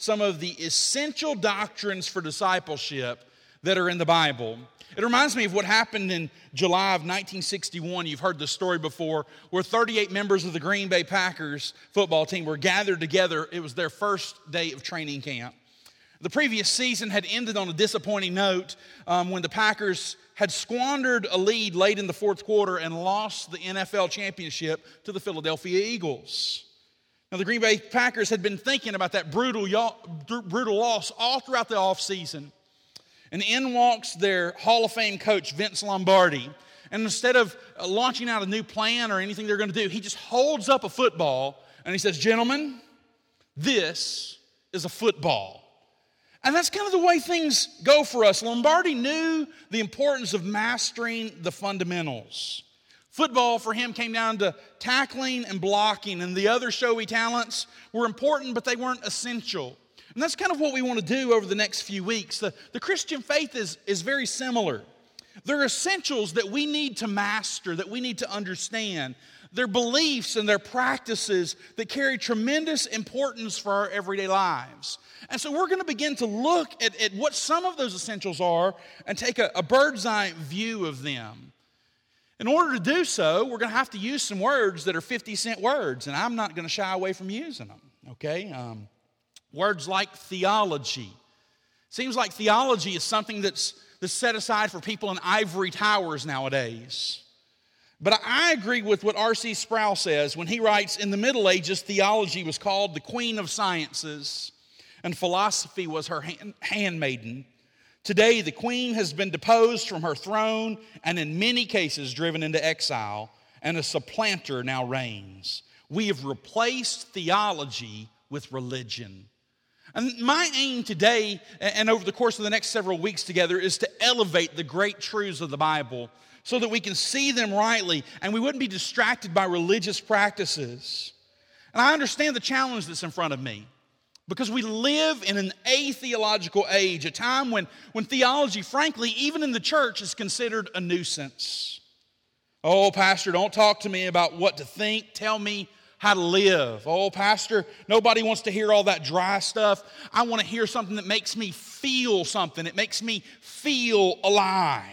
some of the essential doctrines for discipleship that are in the Bible. It reminds me of what happened in July of 1961. You've heard this story before, where 38 members of the Green Bay Packers football team were gathered together. It was their first day of training camp. The previous season had ended on a disappointing note when the Packers had squandered a lead late in the fourth quarter and lost the NFL championship to the Philadelphia Eagles. Now, the Green Bay Packers had been thinking about that brutal loss all throughout the offseason. And in walks their Hall of Fame coach, Vince Lombardi. And instead of launching out a new plan or anything they're going to do, he just holds up a football and he says, "Gentlemen, this is a football." And that's kind of the way things go for us. Lombardi knew the importance of mastering the fundamentals. Football for him came down to tackling and blocking, and the other showy talents were important, but they weren't essential. And that's kind of what we want to do over the next few weeks. The Christian faith is very similar. There are essentials that we need to master, that we need to understand. They're beliefs and they're practices that carry tremendous importance for our everyday lives. And so we're going to begin to look at what some of those essentials are and take a bird's eye view of them. In order to do so, we're going to have to use some words that are 50-cent words, and I'm not going to shy away from using them, okay? Words like theology. Seems like theology is something that's set aside for people in ivory towers nowadays. But I agree with what R.C. Sproul says when he writes, in the Middle Ages, theology was called the queen of sciences, and philosophy was her handmaiden. Today, the queen has been deposed from her throne and in many cases driven into exile, and a supplanter now reigns. We have replaced theology with religion. And my aim today and over the course of the next several weeks together is to elevate the great truths of the Bible so that we can see them rightly and we wouldn't be distracted by religious practices. And I understand the challenge that's in front of me because we live in an atheological age, a time when theology, frankly, even in the church, is considered a nuisance. Oh, Pastor, don't talk to me about what to think. Tell me how to live. Oh, Pastor, nobody wants to hear all that dry stuff. I want to hear something that makes me feel something. It makes me feel alive.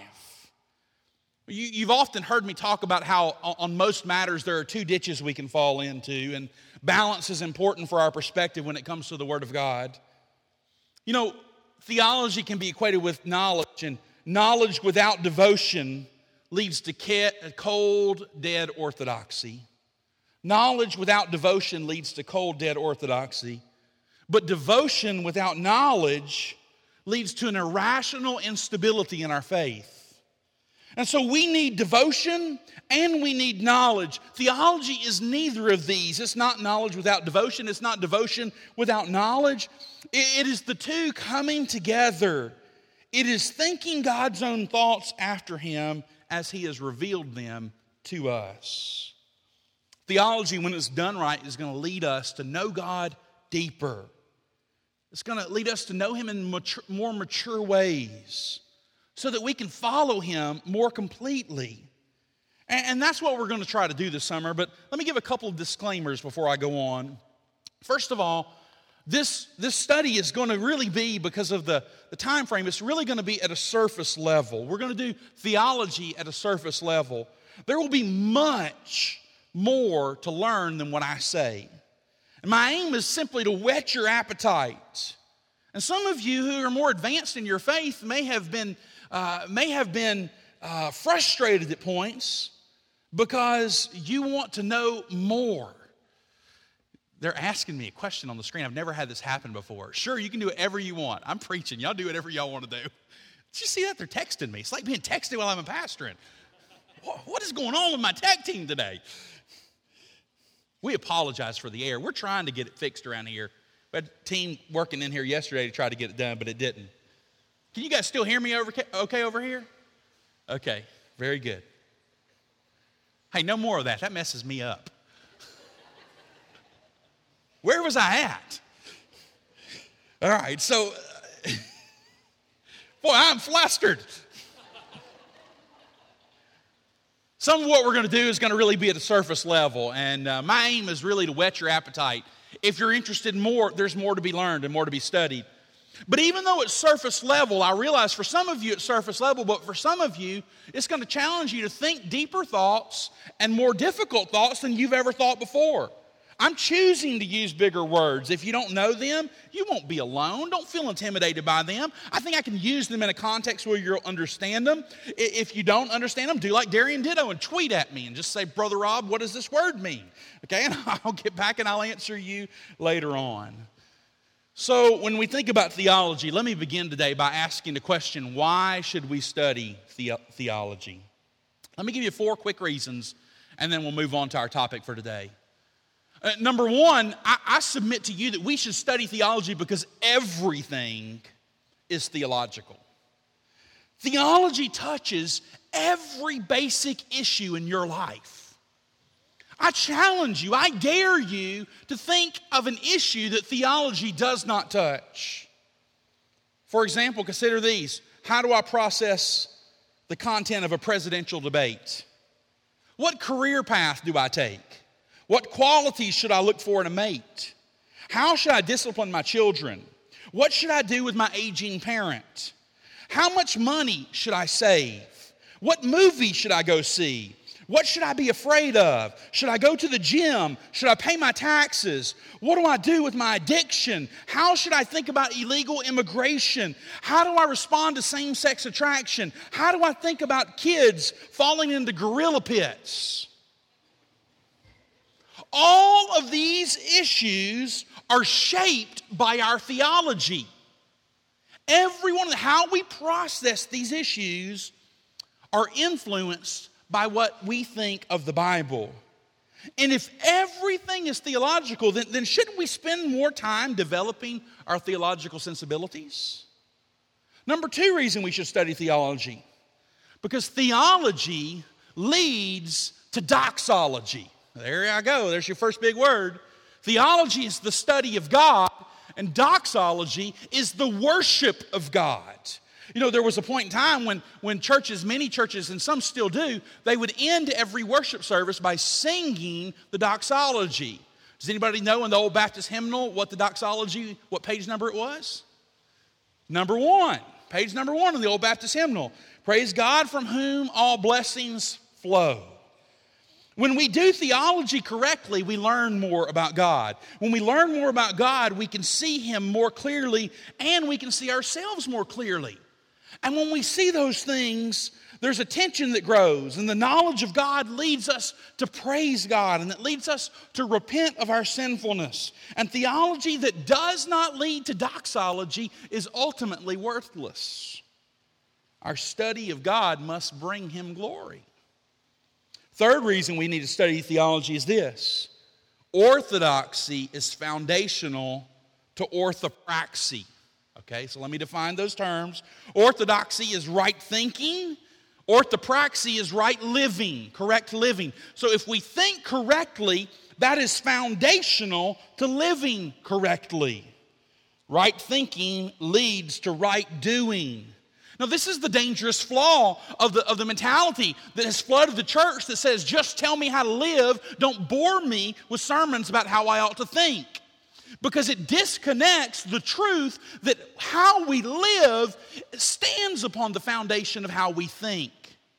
You've often heard me talk about how on most matters there are two ditches we can fall into, and balance is important for our perspective when it comes to the Word of God. You know, theology can be equated with knowledge, and knowledge without devotion leads to cold, dead orthodoxy. Knowledge without devotion leads to cold, dead orthodoxy. But devotion without knowledge leads to an irrational instability in our faith. And so we need devotion and we need knowledge. Theology is neither of these. It's not knowledge without devotion. It's not devotion without knowledge. It is the two coming together. It is thinking God's own thoughts after Him as He has revealed them to us. Theology, when it's done right, is going to lead us to know God deeper. It's going to lead us to know Him in more mature ways so that we can follow Him more completely. And that's what we're going to try to do this summer. But let me give a couple of disclaimers before I go on. First of all, this study is going to really be, because of the time frame, it's really going to be at a surface level. We're going to do theology at a surface level. There will be much more to learn than what I say. And my aim is simply to whet your appetite. And some of you who are more advanced in your faith may have been frustrated at points because you want to know more. They're asking me a question on the screen. I've never had this happen before. Sure, you can do whatever you want. I'm preaching. Y'all do whatever y'all want to do. Did you see that? They're texting me. It's like being texted while I'm pastoring. What is going on with my tech team today? We apologize for the air. We're trying to get it fixed around here. We had a team working in here yesterday to try to get it done, but it didn't. Can you guys still hear me okay over here? Okay, very good. Hey, no more of that. That messes me up. Where was I at? All right, so, boy, I'm flustered. Some of what we're going to do is going to really be at the surface level, and my aim is really to whet your appetite If you're interested in more, there's more to be learned and more to be studied. But even though it's surface level, I realize for some of you it's surface level, but for some of you, it's going to challenge you to think deeper thoughts and more difficult thoughts than you've ever thought before. I'm choosing to use bigger words. If you don't know them, you won't be alone. Don't feel intimidated by them. I think I can use them in a context where you'll understand them. If you don't understand them, do like Darian Ditto and tweet at me and just say, Brother Rob, what does this word mean? Okay, and I'll get back and I'll answer you later on. So when we think about theology, let me begin today by asking the question, why should we study theology? Let me give you 4 quick reasons, and then we'll move on to our topic for today. Number one, I submit to you that we should study theology because everything is theological. Theology touches every basic issue in your life. I challenge you, I dare you to think of an issue that theology does not touch. For example, consider these. How do I process the content of a presidential debate? What career path do I take? What qualities should I look for in a mate? How should I discipline my children? What should I do with my aging parent? How much money should I save? What movie should I go see? What should I be afraid of? Should I go to the gym? Should I pay my taxes? What do I do with my addiction? How should I think about illegal immigration? How do I respond to same-sex attraction? How do I think about kids falling into gorilla pits? All of these issues are shaped by our theology. How we process these issues are influenced by what we think of the Bible. And if everything is theological, then shouldn't we spend more time developing our theological sensibilities? Number 2 reason we should study theology, because theology leads to doxology. There I go. There's your first big word. Theology is the study of God, and doxology is the worship of God. You know, there was a point in time when churches, many churches, and some still do, they would end every worship service by singing the doxology. Does anybody know in the Old Baptist hymnal what the doxology, what page number it was? Number 1. Page number 1 in the Old Baptist hymnal. Praise God from whom all blessings flow. When we do theology correctly, we learn more about God. When we learn more about God, we can see Him more clearly, and we can see ourselves more clearly. And when we see those things, there's a tension that grows, and the knowledge of God leads us to praise God, and it leads us to repent of our sinfulness. And theology that does not lead to doxology is ultimately worthless. Our study of God must bring Him glory. Third reason we need to study theology is this. Orthodoxy is foundational to orthopraxy. Okay, so let me define those terms. Orthodoxy is right thinking. Orthopraxy is right living, correct living. So if we think correctly, that is foundational to living correctly. Right thinking leads to right doing. Now, this is the dangerous flaw of the mentality that has flooded the church that says, just tell me how to live, don't bore me with sermons about how I ought to think. Because it disconnects the truth that how we live stands upon the foundation of how we think.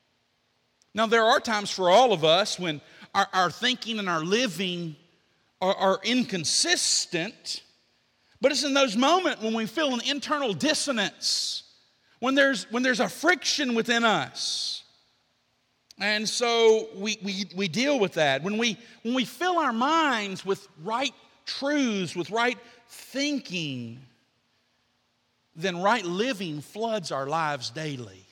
Now, there are times for all of us when our thinking and our living are inconsistent, but it's in those moments when we feel an internal dissonance, when there's a friction within us. And so we deal with that. When we fill our minds with right truths, with right thinking, then right living floods our lives daily.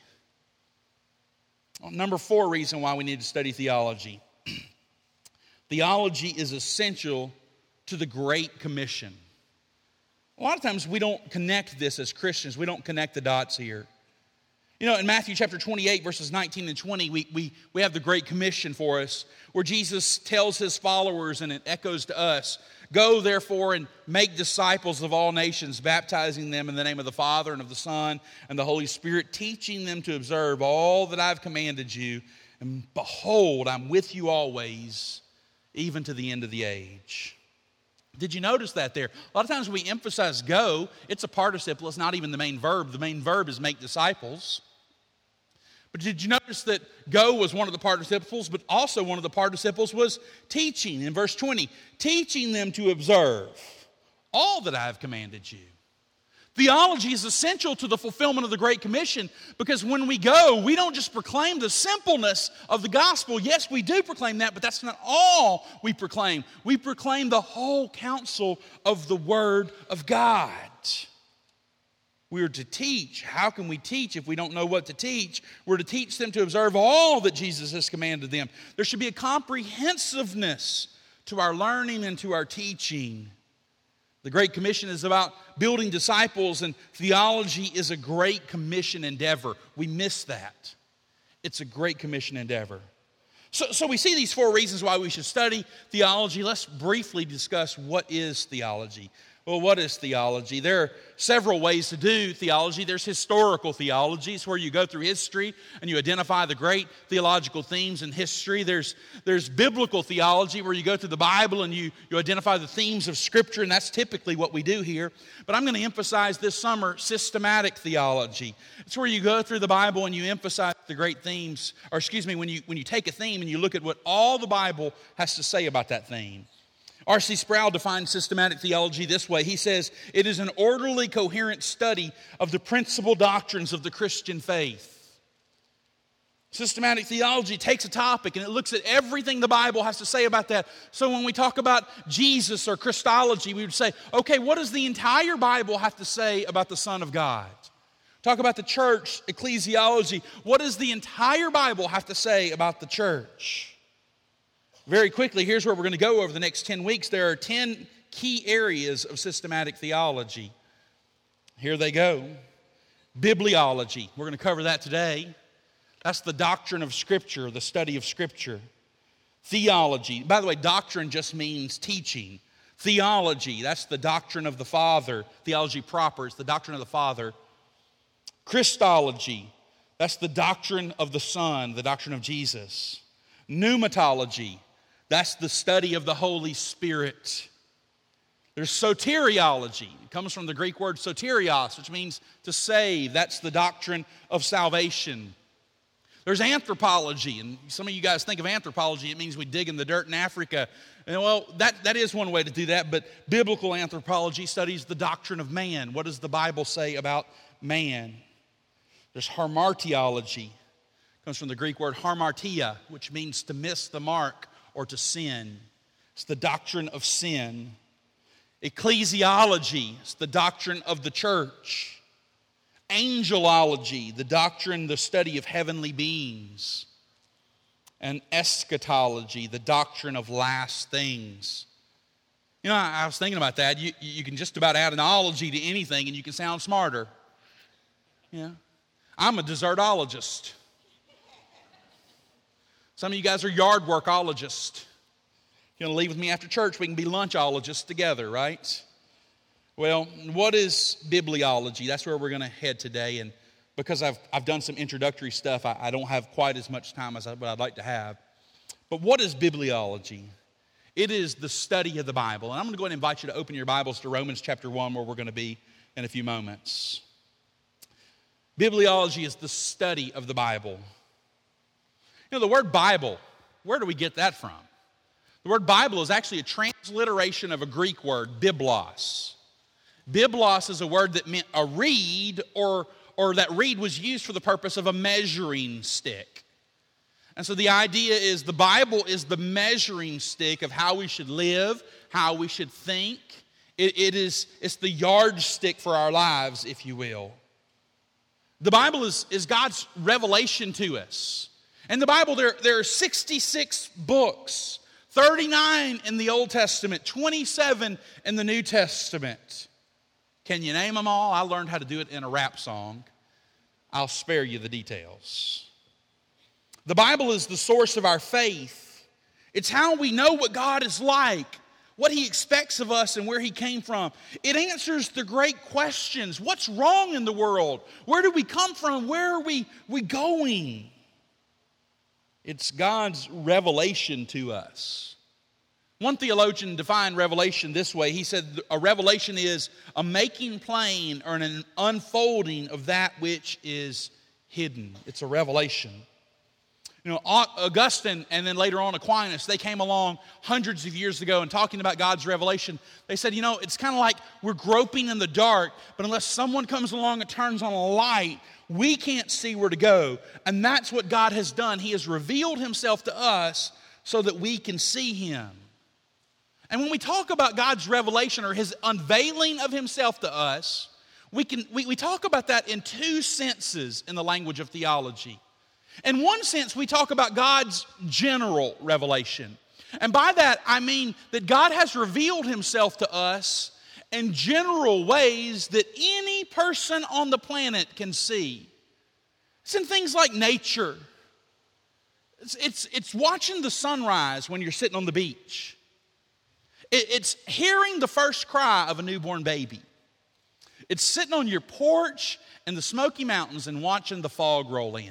Number 4 reason why we need to study theology. Theology is essential to the Great Commission. A lot of times we don't connect this as Christians. We don't connect the dots here. You know, in Matthew chapter 28, verses 19 and 20, we have the Great Commission for us, where Jesus tells His followers, and it echoes to us, go therefore and make disciples of all nations, baptizing them in the name of the Father and of the Son and the Holy Spirit, teaching them to observe all that I've commanded you. And behold, I'm with you always, even to the end of the age. Did you notice that there? A lot of times when we emphasize go, it's a participle. It's not even the main verb. The main verb is make disciples. But did you notice that go was one of the participles, but also one of the participles was teaching. In verse 20, teaching them to observe all that I have commanded you. Theology is essential to the fulfillment of the Great Commission, because when we go, we don't just proclaim the simpleness of the gospel. Yes, we do proclaim that, but that's not all we proclaim. We proclaim the whole counsel of the Word of God. We are to teach. How can we teach if we don't know what to teach? We're to teach them to observe all that Jesus has commanded them. There should be a comprehensiveness to our learning and to our teaching. The Great Commission is about building disciples, and theology is a Great Commission endeavor. We miss that. It's a Great Commission endeavor. So we see these 4 reasons why we should study theology. Let's briefly discuss what is theology. Well, what is theology? There are several ways to do theology. There's historical theology. It's where you go through history and you identify the great theological themes in history. There's biblical theology, where you go through the Bible and you identify the themes of Scripture, and that's typically what we do here. But I'm going to emphasize this summer systematic theology. It's where you go through the Bible and you emphasize the great themes, when you take a theme and you look at what all the Bible has to say about that theme. R.C. Sproul defines systematic theology this way. He says, it is an orderly, coherent study of the principal doctrines of the Christian faith. Systematic theology takes a topic and it looks at everything the Bible has to say about that. So when we talk about Jesus or Christology, we would say, okay, what does the entire Bible have to say about the Son of God? Talk about the church, ecclesiology. What does the entire Bible have to say about the church? Very quickly, here's where we're going to go over the next 10 weeks. There are 10 key areas of systematic theology. Here they go. Bibliology. We're going to cover that today. That's the doctrine of Scripture, the study of Scripture. Theology. By the way, doctrine just means teaching. Theology, that's the doctrine of the Father. Theology proper is the doctrine of the Father. Christology, that's the doctrine of the Son, the doctrine of Jesus. Pneumatology, that's the study of the Holy Spirit. There's soteriology. It comes from the Greek word soterios, which means to save. That's the doctrine of salvation. There's anthropology, and some of you guys think of anthropology, it means we dig in the dirt in Africa. And well, that is one way to do that, but biblical anthropology studies the doctrine of man. What does the Bible say about man? There's hamartiology. It comes from the Greek word hamartia, which means to miss the mark or to sin. It's the doctrine of sin. Ecclesiology is the doctrine of the church. Angelology, the doctrine, the study of heavenly beings. And eschatology, the doctrine of last things. You know, I was thinking about that. You can just about add an ology to anything and you can sound smarter. Yeah. I'm a desertologist. Some of you guys are yard workologists. You're going to leave with me after church, we can be lunchologists together, right? Well, what is bibliology? That's where we're going to head today. And because I've done some introductory stuff, I don't have quite as much time as what I'd like to have. But what is bibliology? It is the study of the Bible. And I'm going to go ahead and invite you to open your Bibles to Romans chapter 1, where we're going to be in a few moments. Bibliology is the study of the Bible. You know, the word Bible, where do we get that from? The word Bible is actually a transliteration of a Greek word, biblos. Biblos is a word that meant a reed, or that reed was used for the purpose of a measuring stick. And so the idea is the Bible is the measuring stick of how we should live, how we should think. It's the yardstick for our lives, if you will. The Bible is God's revelation to us. In the Bible, there are 66 books, 39 in the Old Testament, 27 in the New Testament. Can you name them all? I learned how to do it in a rap song. I'll spare you the details. The Bible is the source of our faith. It's how we know what God is like, what He expects of us, and where He came from. It answers the great questions. What's wrong in the world? Where do we come from? Where are we going? It's God's revelation to us. One theologian defined revelation this way. He said a revelation is a making plain or an unfolding of that which is hidden. It's a revelation. You know, Augustine and then later on Aquinas, they came along hundreds of years ago and talking about God's revelation. They said, you know, it's kind of like we're groping in the dark, but unless someone comes along and turns on a light, we can't see where to go. And that's what God has done. He has revealed himself to us so that we can see him. And when we talk about God's revelation or his unveiling of himself to us, we talk about that in two senses in the language of theology. In one sense, we talk about God's general revelation. And by that, I mean that God has revealed himself to us in general ways that any person on the planet can see. It's in things like nature. It's watching the sunrise when you're sitting on the beach. It's hearing the first cry of a newborn baby. It's sitting on your porch in the Smoky Mountains and watching the fog roll in.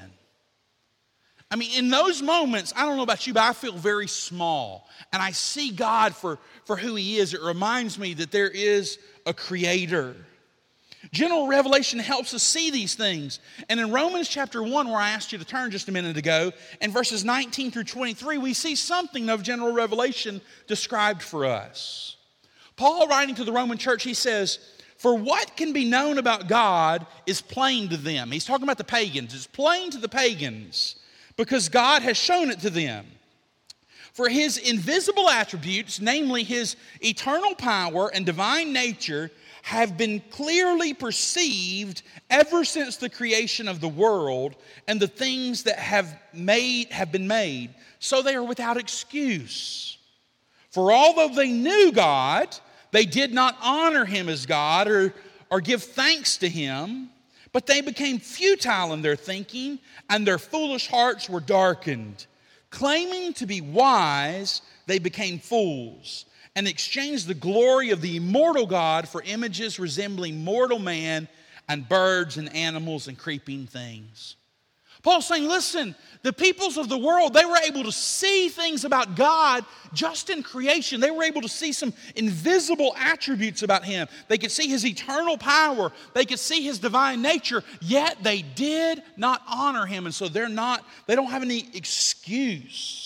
I mean, in those moments, I don't know about you, but I feel very small. And I see God for who he is. It reminds me that there is a creator. General revelation helps us see these things. And in Romans chapter 1, where I asked you to turn just a minute ago, in verses 19 through 23, we see something of general revelation described for us. Paul, writing to the Roman church, he says, "For what can be known about God is plain to them." He's talking about the pagans. It's plain to the pagans because God has shown it to them. For his invisible attributes, namely his eternal power and divine nature, have been clearly perceived ever since the creation of the world and the things that have been made, so they are without excuse. For although they knew God, they did not honor him as God or give thanks to him, but they became futile in their thinking, and their foolish hearts were darkened. Claiming to be wise, they became fools, and exchanged the glory of the immortal God for images resembling mortal man and birds and animals and creeping things. Paul's saying, listen, the peoples of the world, they were able to see things about God just in creation. They were able to see some invisible attributes about him. They could see his eternal power. They could see his divine nature, yet they did not honor him. And so they don't have any excuse.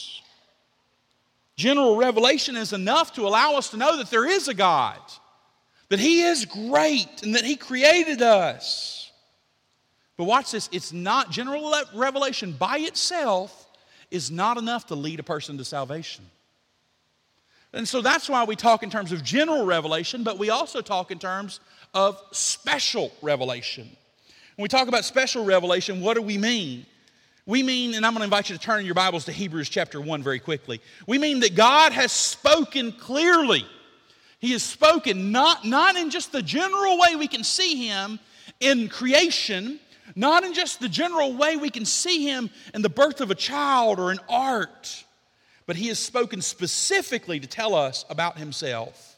General revelation is enough to allow us to know that there is a God, that he is great, and that he created us. But watch this, it's not, general revelation by itself is not enough to lead a person to salvation. And so that's why we talk in terms of general revelation, but we also talk in terms of special revelation. When we talk about special revelation, what do we mean? We mean, and I'm going to invite you to turn your Bibles to Hebrews chapter 1 very quickly. We mean that God has spoken clearly. He has spoken not in just the general way we can see him in creation, not in just the general way we can see him in the birth of a child or in art, but he has spoken specifically to tell us about himself.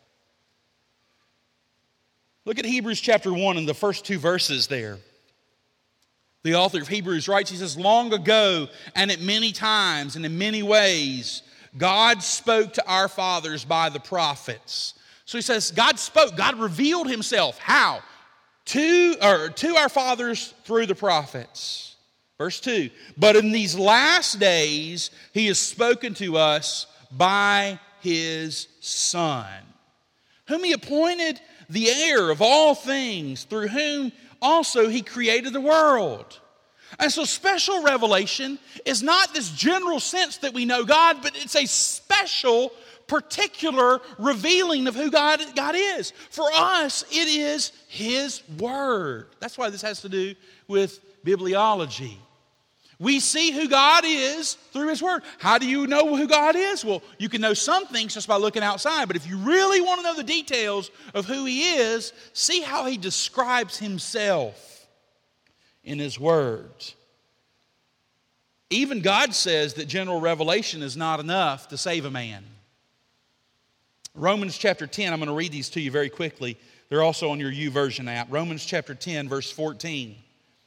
Look at Hebrews chapter 1 and the first two verses there. The author of Hebrews writes, he says, "Long ago and at many times and in many ways, God spoke to our fathers by the prophets." So he says, God spoke, God revealed himself. How? To our fathers through the prophets. Verse 2, "But in these last days, he has spoken to us by his Son, whom he appointed the heir of all things, through whom also he created the world." And so special revelation is not this general sense that we know God, but it's a special, particular revealing of who God is. For us, it is his word. That's why this has to do with bibliology. We see who God is through his word. How do you know who God is? Well, you can know some things just by looking outside, but if you really want to know the details of who he is, see how he describes himself in his word. Even God says that general revelation is not enough to save a man. Romans chapter 10, I'm going to read these to you very quickly. They're also on your YouVersion app. Romans chapter 10, verse 14.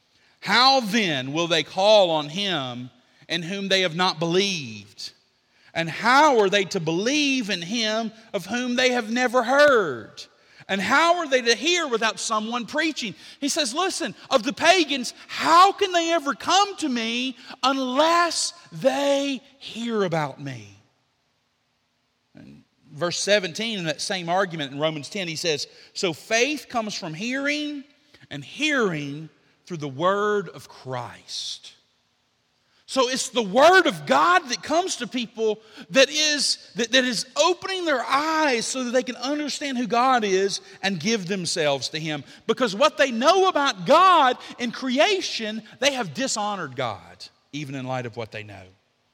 "How then will they call on him in whom they have not believed? And how are they to believe in him of whom they have never heard? And how are they to hear without someone preaching? He says, listen, of the pagans, how can they ever come to me unless they hear about me? And verse 17 in that same argument in Romans 10, he says, so faith comes from hearing, and hearing through the word of Christ. So it's the word of God that comes to people that is opening their eyes so that they can understand who God is and give themselves to him. Because what they know about God in creation, they have dishonored God, even in light of what they know.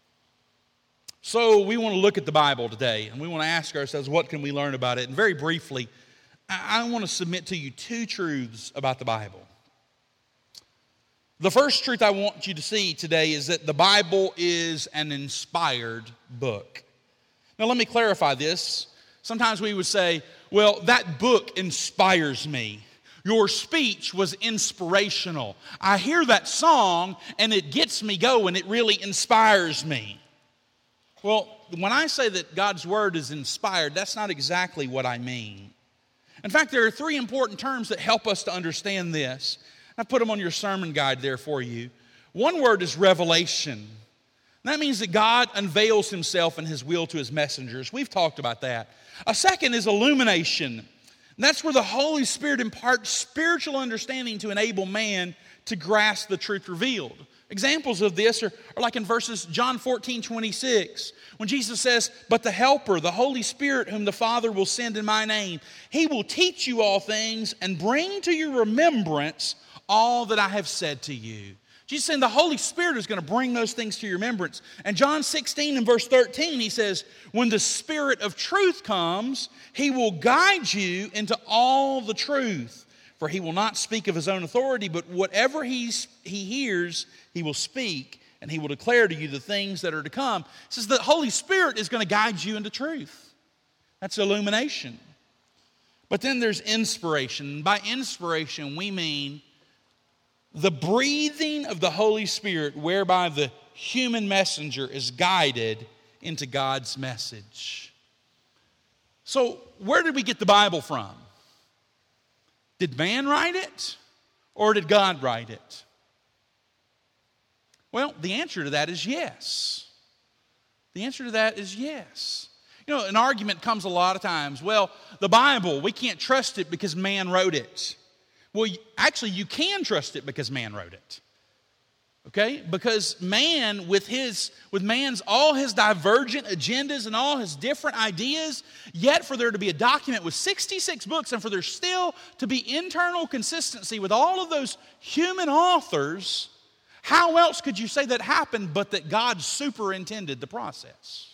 So we want to look at the Bible today, and we want to ask ourselves, what can we learn about it? And very briefly, I want to submit to you two truths about the Bible. The first truth I want you to see today is that the Bible is an inspired book. Now let me clarify this. Sometimes we would say, well, that book inspires me. Your speech was inspirational. I hear that song and it gets me going. It really inspires me. Well, when I say that God's Word is inspired, that's not exactly what I mean. In fact, there are three important terms that help us to understand this. I've put them on your sermon guide there for you. One word is revelation. That means that God unveils himself and his will to his messengers. We've talked about that. A second is illumination. And that's where the Holy Spirit imparts spiritual understanding to enable man to grasp the truth revealed. Examples of this are like in verses John 14:26, when Jesus says, but the Helper, the Holy Spirit, whom the Father will send in my name, he will teach you all things and bring to your remembrance all that I have said to you. Jesus saying the Holy Spirit is going to bring those things to your remembrance. And John 16 and verse 13, he says, when the Spirit of truth comes, he will guide you into all the truth. For he will not speak of his own authority, but whatever he hears, he will speak, and he will declare to you the things that are to come. It says the Holy Spirit is going to guide you into truth. That's illumination. But then there's inspiration. By inspiration, we mean the breathing of the Holy Spirit, whereby the human messenger is guided into God's message. So, where did we get the Bible from? Did man write it, or did God write it? Well, the answer to that is yes. The answer to that is yes. You know, an argument comes a lot of times. Well, the Bible, we can't trust it because man wrote it. Well, actually, you can trust it because man wrote it. Okay? Because man, with man's all his divergent agendas and all his different ideas, yet for there to be a document with 66 books and for there still to be internal consistency with all of those human authors, how else could you say that happened but that God superintended the process?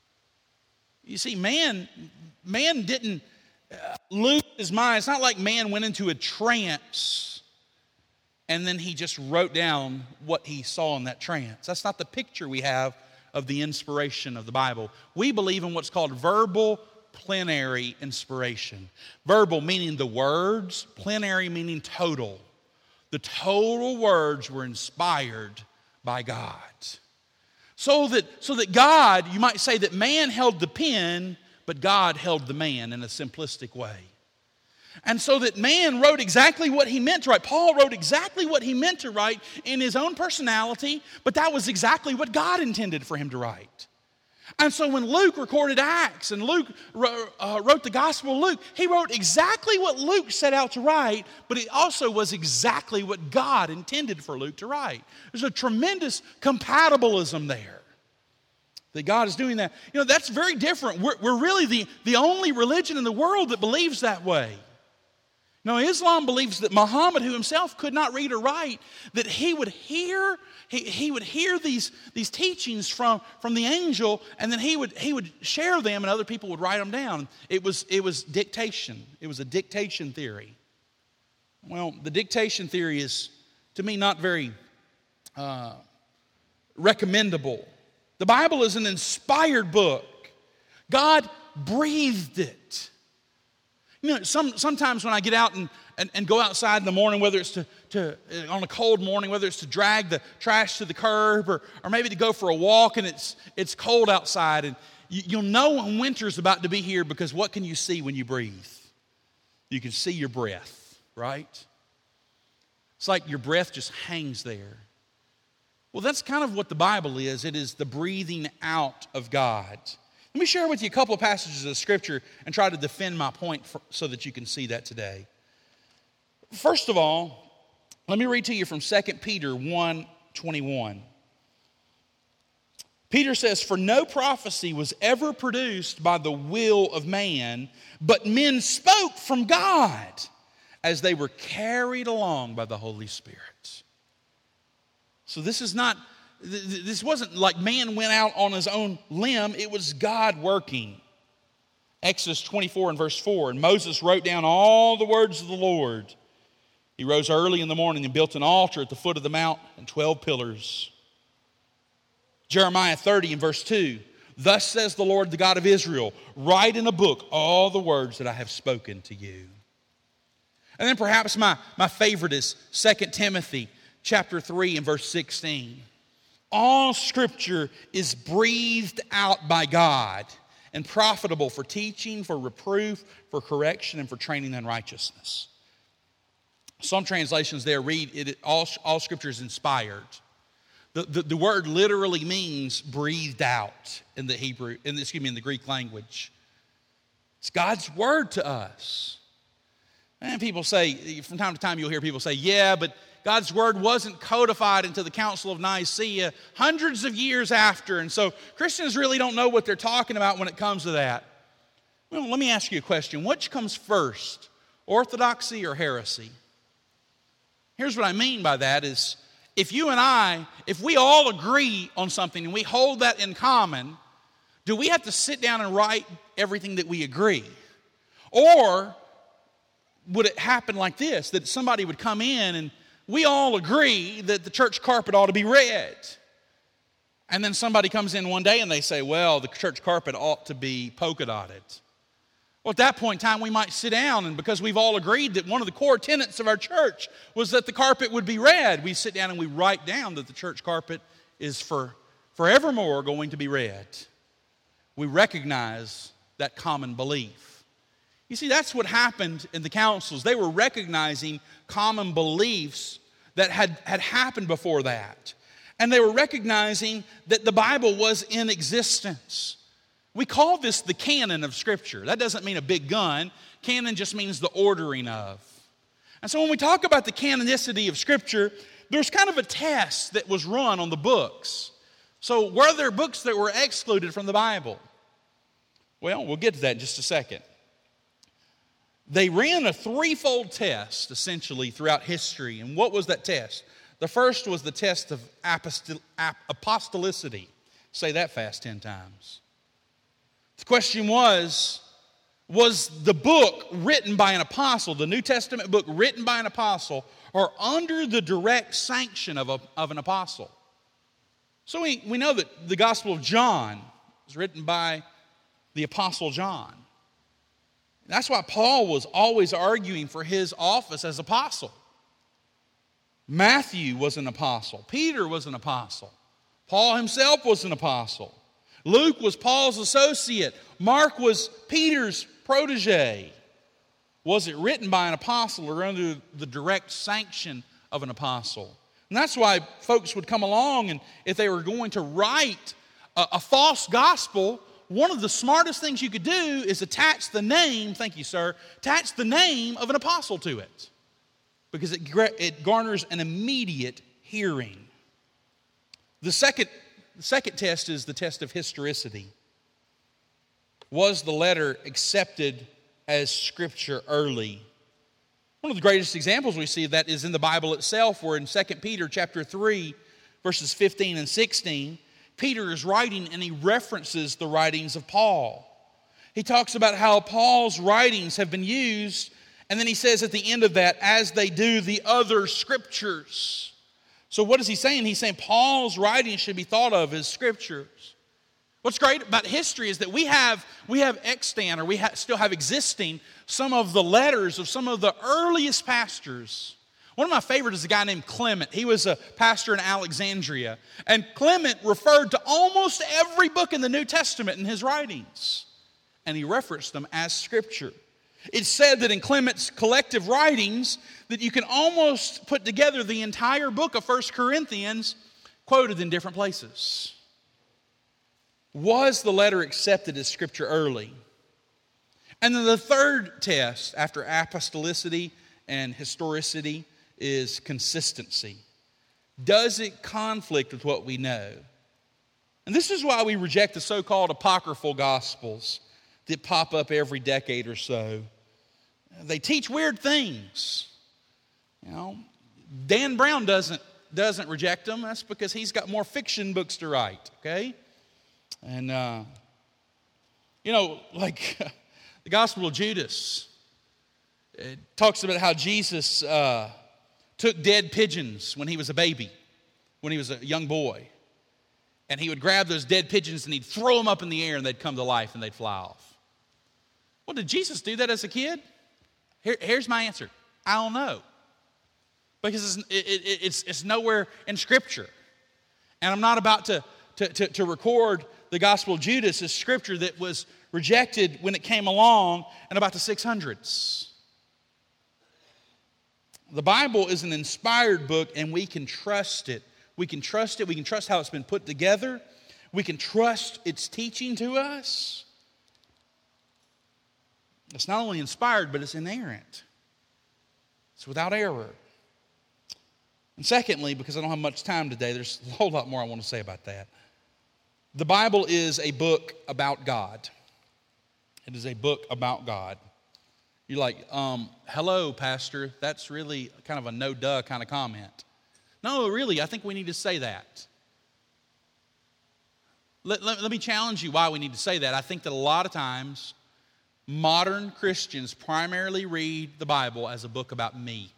You see, man didn't lose his mind. It's not like man went into a trance and then he just wrote down what he saw in that trance. That's not the picture we have of the inspiration of the Bible. We believe in what's called verbal plenary inspiration. Verbal meaning the words, plenary meaning total. The total words were inspired by God. So that God, you might say that man held the pen, but God held the man in a simplistic way. And so that man wrote exactly what he meant to write. Paul wrote exactly what he meant to write in his own personality, but that was exactly what God intended for him to write. And so when Luke recorded Acts and Luke wrote the Gospel of Luke, he wrote exactly what Luke set out to write, but it also was exactly what God intended for Luke to write. There's a tremendous compatibilism there. That God is doing that. You know, that's very different. We're really the only religion in the world that believes that way. Now, Islam believes that Muhammad, who himself could not read or write, that he would hear these teachings from the angel, and then he would share them, and other people would write them down. It was dictation. It was a dictation theory. Well, the dictation theory is, to me, not very recommendable. The Bible is an inspired book. God breathed it. You know, sometimes when I get out and go outside in the morning, whether it's on a cold morning, whether it's to drag the trash to the curb or maybe to go for a walk and it's cold outside. And you'll know when winter's about to be here because what can you see when you breathe? You can see your breath, right? It's like your breath just hangs there. Well, that's kind of what the Bible is. It is the breathing out of God. Let me share with you a couple of passages of Scripture and try to defend my point so that you can see that today. First of all, let me read to you from 2 Peter 1:21. Peter says, "For no prophecy was ever produced by the will of man, but men spoke from God as they were carried along by the Holy Spirit." So this wasn't like man went out on his own limb. It was God working. Exodus 24 and verse 4, "And Moses wrote down all the words of the Lord. He rose early in the morning and built an altar at the foot of the mount and 12 pillars. Jeremiah 30 and verse 2, "Thus says the Lord, the God of Israel, write in a book all the words that I have spoken to you." And then perhaps my favorite is 2 Timothy chapter 3 and verse 16. "All Scripture is breathed out by God and profitable for teaching, for reproof, for correction, and for training in righteousness." Some translations there read, all Scripture is inspired. The word literally means breathed out in the Greek language. It's God's word to us. And people say, from time to time you'll hear people say, yeah, but God's word wasn't codified into the Council of Nicaea hundreds of years after, and so Christians really don't know what they're talking about when it comes to that. Well, let me ask you a question. Which comes first, orthodoxy or heresy? Here's what I mean by that is, if we all agree on something and we hold that in common, do we have to sit down and write everything that we agree? Or would it happen like this, that somebody would come in and we all agree that the church carpet ought to be red. And then somebody comes in one day and they say, well, the church carpet ought to be polka dotted. Well, at that point in time, we might sit down, and because we've all agreed that one of the core tenets of our church was that the carpet would be red, we sit down and we write down that the church carpet is forevermore going to be red. We recognize that common belief. You see, that's what happened in the councils. They were recognizing common beliefs that had happened before that. And they were recognizing that the Bible was in existence. We call this the canon of Scripture. That doesn't mean a big gun. Canon just means the ordering of. And so when we talk about the canonicity of Scripture, there's kind of a test that was run on the books. So were there books that were excluded from the Bible? Well, we'll get to that in just a second. They ran a threefold test, essentially, throughout history. And what was that test? The first was the test of apostolicity. Say that fast 10 times. The question was the book written by an apostle, the New Testament book written by an apostle, or under the direct sanction of an apostle? So we know that the Gospel of John was written by the Apostle John. That's why Paul was always arguing for his office as apostle. Matthew was an apostle. Peter was an apostle. Paul himself was an apostle. Luke was Paul's associate. Mark was Peter's protege. Was it written by an apostle or under the direct sanction of an apostle? And that's why folks would come along, and if they were going to write a false gospel, one of the smartest things you could do is attach the name, thank you, sir, attach the name of an apostle to it, because it garners an immediate hearing. The second test is the test of historicity. Was the letter accepted as Scripture early? One of the greatest examples we see of that is in the Bible itself, where in 2 Peter chapter 3, verses 15 and 16, Peter is writing and he references the writings of Paul. He talks about how Paul's writings have been used, and then he says at the end of that, as they do the other Scriptures. So what is he saying? He's saying Paul's writings should be thought of as Scriptures. What's great about history is that we have extant, or still have existing, some of the letters of some of the earliest pastors. One of my favorites is a guy named Clement. He was a pastor in Alexandria. And Clement referred to almost every book in the New Testament in his writings. And he referenced them as Scripture. It's said that in Clement's collective writings that you can almost put together the entire book of 1 Corinthians quoted in different places. Was the letter accepted as Scripture early? And then the third test after apostolicity and historicity is consistency. Does it conflict with what we know? And this is why we reject the so-called apocryphal gospels that pop up every decade or so. They teach weird things. You know, Dan Brown doesn't reject them. That's because he's got more fiction books to write, okay? And, like the Gospel of Judas, it talks about how Jesus took dead pigeons when he was a baby, when he was a young boy. And he would grab those dead pigeons and he'd throw them up in the air and they'd come to life and they'd fly off. Well, did Jesus do that as a kid? Here's my answer. I don't know. Because it's nowhere in Scripture. And I'm not about to record the Gospel of Judas as Scripture that was rejected when it came along in about the 600s. The Bible is an inspired book and we can trust it. We can trust it. We can trust how it's been put together. We can trust its teaching to us. It's not only inspired, but it's inerrant. It's without error. And secondly, because I don't have much time today, there's a whole lot more I want to say about that. The Bible is a book about God. It is a book about God. You're like, hello, Pastor. That's really kind of a no-duh kind of comment. No, really, I think we need to say that. Let me challenge you why we need to say that. I think that a lot of times, modern Christians primarily read the Bible as a book about me.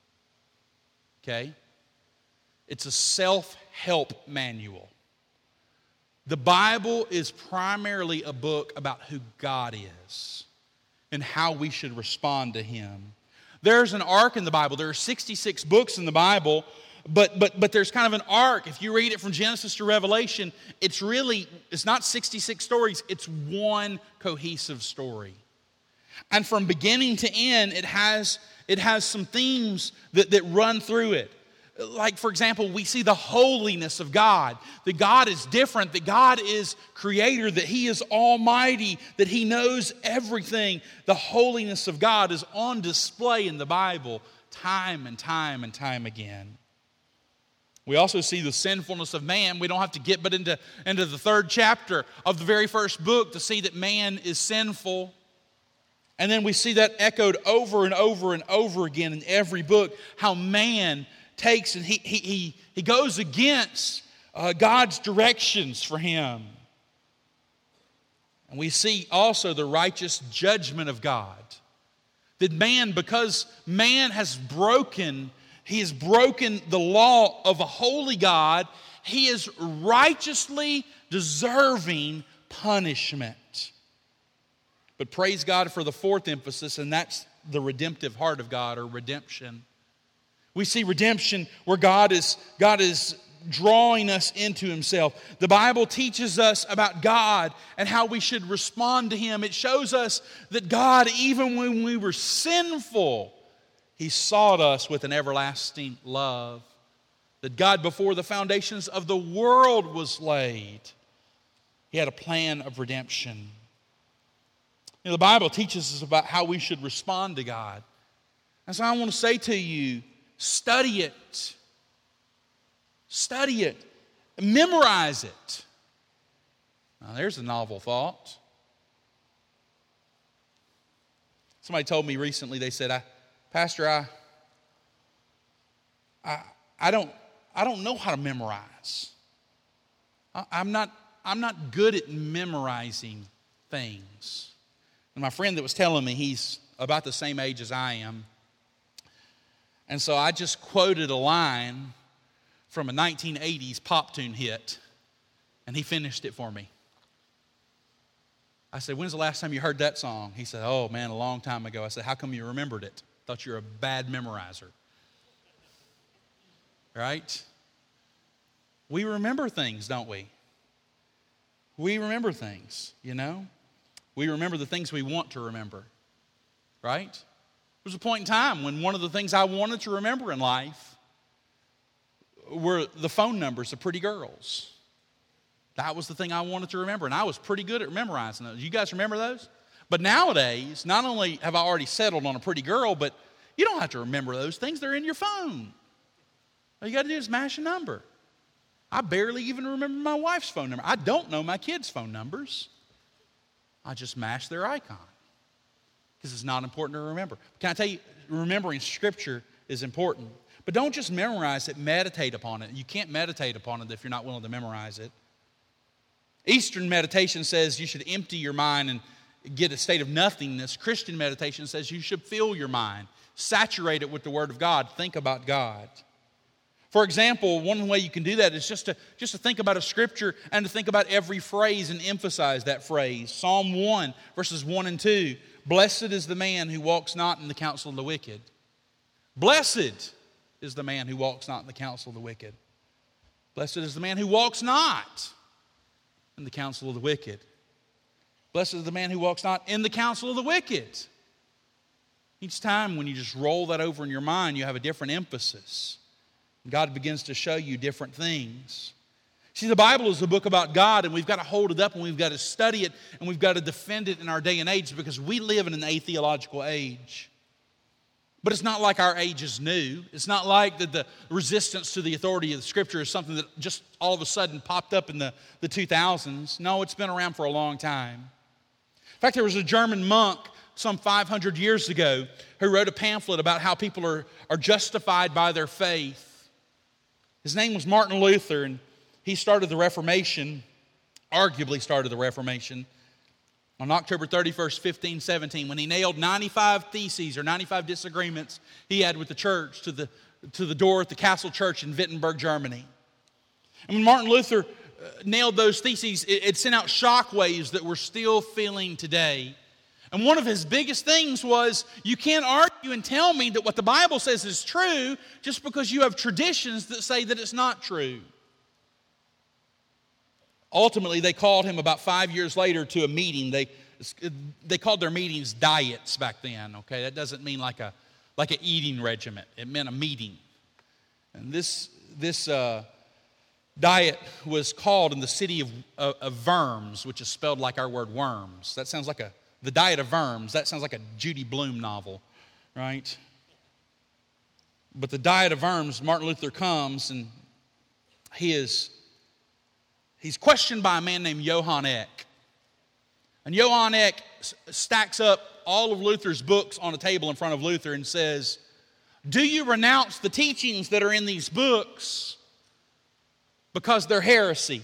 Okay? It's a self-help manual. The Bible is primarily a book about who God is and how we should respond to Him. There's an arc in the Bible. There are 66 books in the Bible, but there's kind of an arc. If you read it from Genesis to Revelation, it's not 66 stories. It's one cohesive story. And from beginning to end, it has some themes that run through it. Like, for example, we see the holiness of God, that God is different, that God is creator, that He is almighty, that He knows everything. The holiness of God is on display in the Bible time and time and time again. We also see the sinfulness of man. We don't have to get but into the third chapter of the very first book to see that man is sinful. And then we see that echoed over and over and over again in every book, how man takes and he goes against God's directions for him. And we see also the righteous judgment of God. That man, because man has broken the law of a holy God, he is righteously deserving punishment. But praise God for the fourth emphasis, and that's the redemptive heart of God, or redemption. We see redemption where God is drawing us into Himself. The Bible teaches us about God and how we should respond to Him. It shows us that God, even when we were sinful, He sought us with an everlasting love. That God, before the foundations of the world was laid, He had a plan of redemption. You know, the Bible teaches us about how we should respond to God. And so I want to say to you, study it. Study it. Memorize it. Now, there's a novel thought. Somebody told me recently, they said, Pastor, I don't know how to memorize. I'm not good at memorizing things. And my friend that was telling me, he's about the same age as I am. And so I just quoted a line from a 1980s pop tune hit, and he finished it for me. I said, when's the last time you heard that song? He said, oh man, a long time ago. I said, how come you remembered it? Thought you were a bad memorizer. Right? We remember things, don't we? We remember things, you know? We remember the things we want to remember. Right? There was a point in time when one of the things I wanted to remember in life were the phone numbers of pretty girls. That was the thing I wanted to remember, and I was pretty good at memorizing those. You guys remember those? But nowadays, not only have I already settled on a pretty girl, but you don't have to remember those things. They're in your phone. All you got to do is mash a number. I barely even remember my wife's phone number. I don't know my kids' phone numbers. I just mash their icon because it's not important to remember. Can I tell you, remembering Scripture is important. But don't just memorize it, meditate upon it. You can't meditate upon it if you're not willing to memorize it. Eastern meditation says you should empty your mind and get a state of nothingness. Christian meditation says you should fill your mind, saturate it with the Word of God, think about God. For example, one way you can do that is just to think about a Scripture and to think about every phrase and emphasize that phrase. Psalm 1, verses 1 and 2. Blessed is the man who walks not in the counsel of the wicked. Blessed is the man who walks not in the counsel of the wicked. Blessed is the man who walks not in the counsel of the wicked. Blessed is the man who walks not in the counsel of the wicked. Each time when you just roll that over in your mind, you have a different emphasis. God begins to show you different things. See, the Bible is a book about God, and we've got to hold it up, and we've got to study it, and we've got to defend it in our day and age because we live in an atheological age. But it's not like our age is new. It's not like that the resistance to the authority of the Scripture is something that just all of a sudden popped up in the 2000s. No, it's been around for a long time. In fact, there was a German monk some 500 years ago who wrote a pamphlet about how people are justified by their faith. His name was Martin Luther, and he started the Reformation, arguably started the Reformation, on October 31st, 1517, when he nailed 95 theses or 95 disagreements he had with the church to the door at the Castle Church in Wittenberg, Germany. And when Martin Luther nailed those theses, it sent out shockwaves that we're still feeling today. And one of his biggest things was, you can't argue and tell me that what the Bible says is true just because you have traditions that say that it's not true. Ultimately, they called him about 5 years later to a meeting. They called their meetings diets back then. Okay, that doesn't mean like an eating regimen. It meant a meeting. And this diet was called in the city of Worms, which is spelled like our word worms. That sounds like the Diet of Worms. That sounds like a Judy Blume novel, right? But the Diet of Worms, Martin Luther comes and he's questioned by a man named Johann Eck. And Johann Eck stacks up all of Luther's books on a table in front of Luther and says, do you renounce the teachings that are in these books because they're heresy?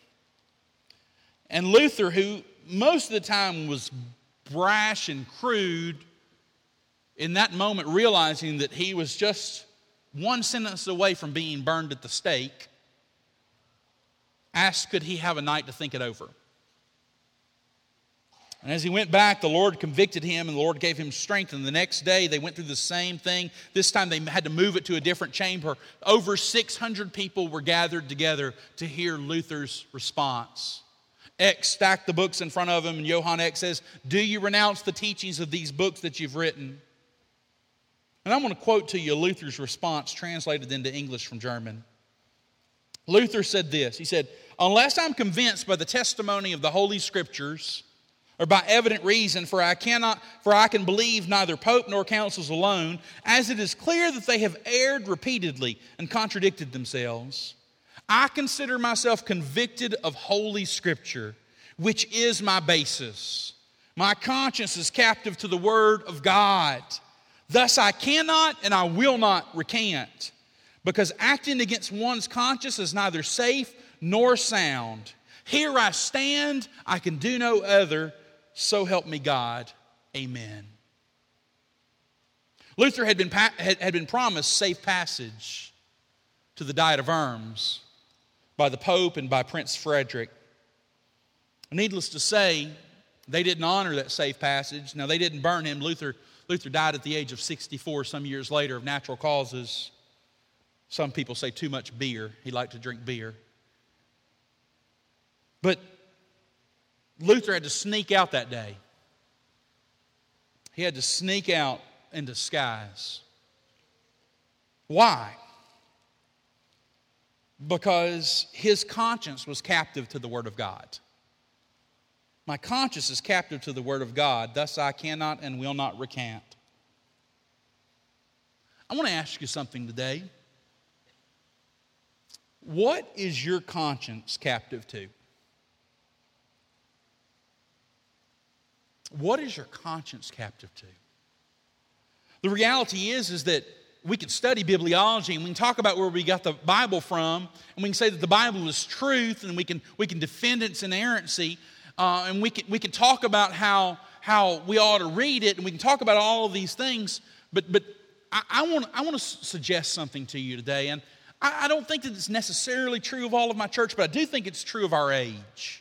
And Luther, who most of the time was brash and crude, in that moment realizing that he was just one sentence away from being burned at the stake, asked could he have a night to think it over. And as he went back, the Lord convicted him and the Lord gave him strength. And the next day they went through the same thing. This time they had to move it to a different chamber. Over 600 people were gathered together to hear Luther's response. Eck stacked the books in front of him, and Johann Eck says, do you renounce the teachings of these books that you've written? And I'm going to quote to you Luther's response translated into English from German. Luther said this. He said, unless I'm convinced by the testimony of the Holy Scriptures, or by evident reason, for I can believe neither Pope nor councils alone, as it is clear that they have erred repeatedly and contradicted themselves, I consider myself convicted of Holy Scripture, which is my basis. My conscience is captive to the Word of God. Thus I cannot and I will not recant, because acting against one's conscience is neither safe nor sound. Here I stand, I can do no other, so help me God. Amen. Luther had been promised safe passage to the Diet of Worms by the Pope and by Prince Frederick. Needless to say, They didn't honor that safe passage. Now, they didn't burn him. Luther died at the age of 64 some years later of natural causes. Some people say too much beer. He liked to drink beer. But Luther had to sneak out that day. He had to sneak out in disguise. Why? Because his conscience was captive to the Word of God. My conscience is captive to the Word of God, thus I cannot and will not recant. I want to ask you something today. What is your conscience captive to? What is your conscience captive to? The reality is that we can study bibliology and we can talk about where we got the Bible from, and we can say that the Bible is truth, and we can defend its inerrancy, and we can talk about how we ought to read it, and we can talk about all of these things. But I want to suggest something to you today, and I don't think that it's necessarily true of all of my church, but I do think it's true of our age.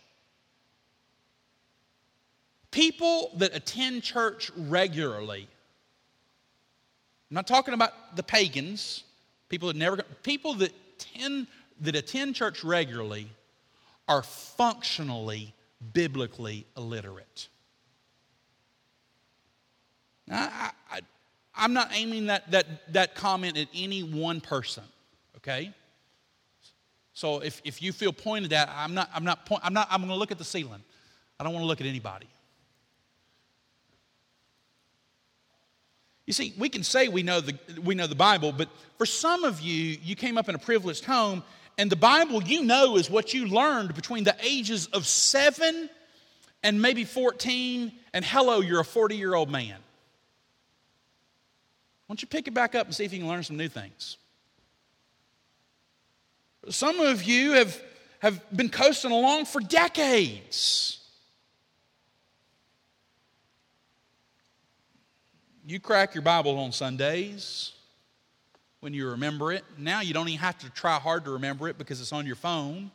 People that attend church regularly, I'm not talking about the pagans, people that attend church regularly are functionally, biblically illiterate. Now, I'm not aiming that comment at any one person, okay? So if you feel pointed at, I'm going to look at the ceiling. I don't want to look at anybody. You see, we can say we know the Bible, but for some of you, you came up in a privileged home, and the Bible is what you learned between the ages of 7 and maybe 14, and hello, you're a 40-year-old man. Why don't you pick it back up and see if you can learn some new things? Some of you have been coasting along for decades. You crack your Bible on Sundays when you remember it. Now you don't even have to try hard to remember it because it's on your phone.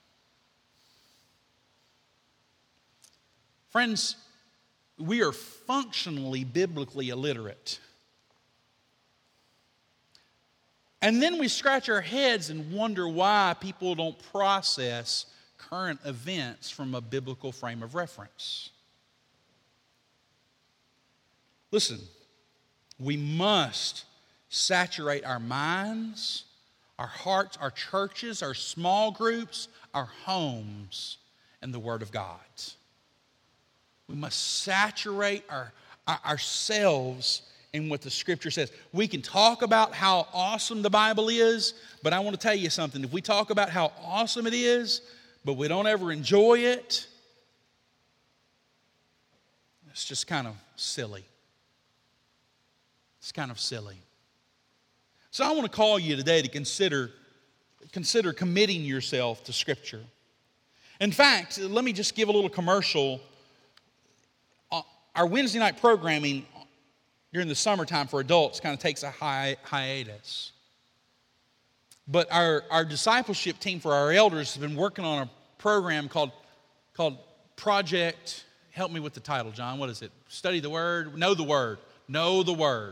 Friends, we are functionally biblically illiterate. And then we scratch our heads and wonder why people don't process current events from a biblical frame of reference. Listen, we must saturate our minds, our hearts, our churches, our small groups, our homes in the Word of God. We must saturate ourselves in what the Scripture says. We can talk about how awesome the Bible is, but I want to tell you something. If we talk about how awesome it is, but we don't ever enjoy it, it's just kind of silly. It's kind of silly. So I want to call you today to consider committing yourself to Scripture. In fact, let me just give a little commercial. Our Wednesday night programming during the summertime for adults kind of takes a hiatus. But our discipleship team for our elders has been working on a program called Project, help me with the title, John, what is it? Study the Word, Know the Word. Know the Word.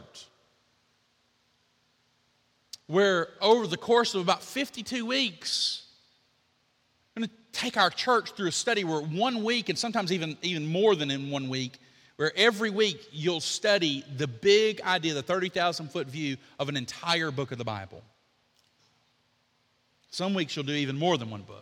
Where over the course of about 52 weeks, we're going to take our church through a study where 1 week, and sometimes even more than in 1 week, where every week you'll study the big idea, the 30,000-foot view of an entire book of the Bible. Some weeks you'll do even more than one book.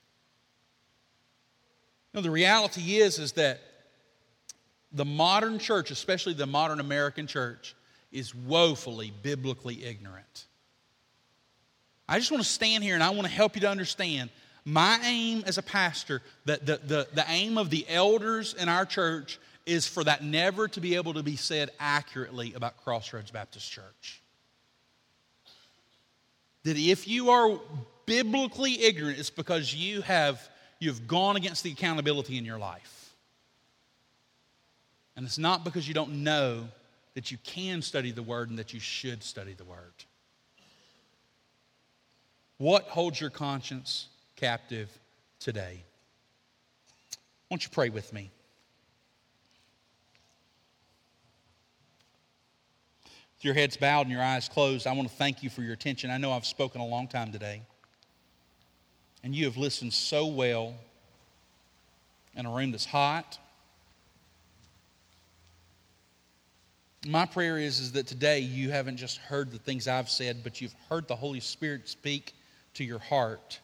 The reality is that the modern church, especially the modern American church, is woefully biblically ignorant. I just want to stand here and I want to help you to understand my aim as a pastor, the aim of the elders in our church is for that never to be able to be said accurately about Crossroads Baptist Church. That if you are biblically ignorant, it's because you've gone against the accountability in your life. And it's not because you don't know that you can study the Word and that you should study the Word. What holds your conscience captive today? Won't you pray with me? With your heads bowed and your eyes closed, I want to thank you for your attention. I know I've spoken a long time today. And you have listened so well in a room that's hot. My prayer is that today you haven't just heard the things I've said, but you've heard the Holy Spirit speak to your heart.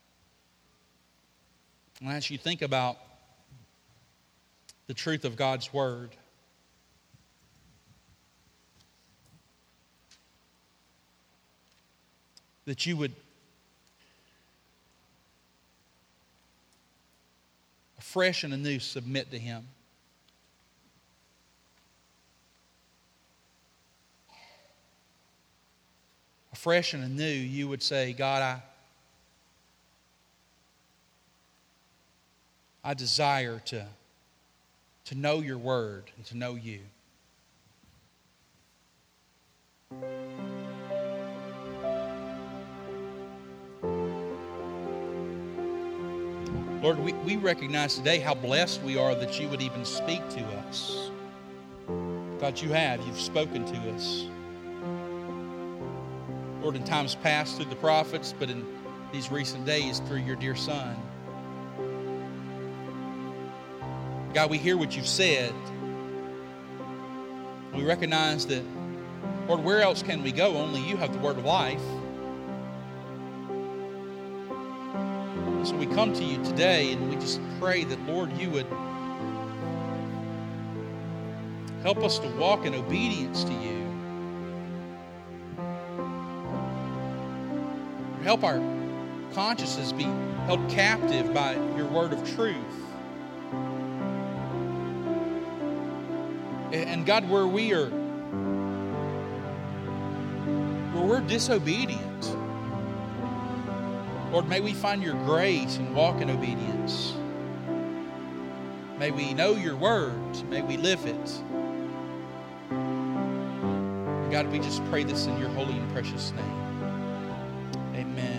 And as you think about the truth of God's Word, that you would afresh and anew submit to Him. Afresh and anew, you would say, God, I desire to know your Word and to know you. Lord, we recognize today how blessed we are that you would even speak to us. God, you've spoken to us. Lord, in times past through the prophets, but in these recent days through your dear Son. God, we hear what you've said. We recognize that, Lord, where else can we go? Only you have the word of life. So we come to you today and we just pray that, Lord, you would help us to walk in obedience to you. Help our consciences be held captive by your word of truth. And God, where we're disobedient, Lord, may we find your grace and walk in obedience. May we know your word. May we live it. And God, we just pray this in your holy and precious name. Amen.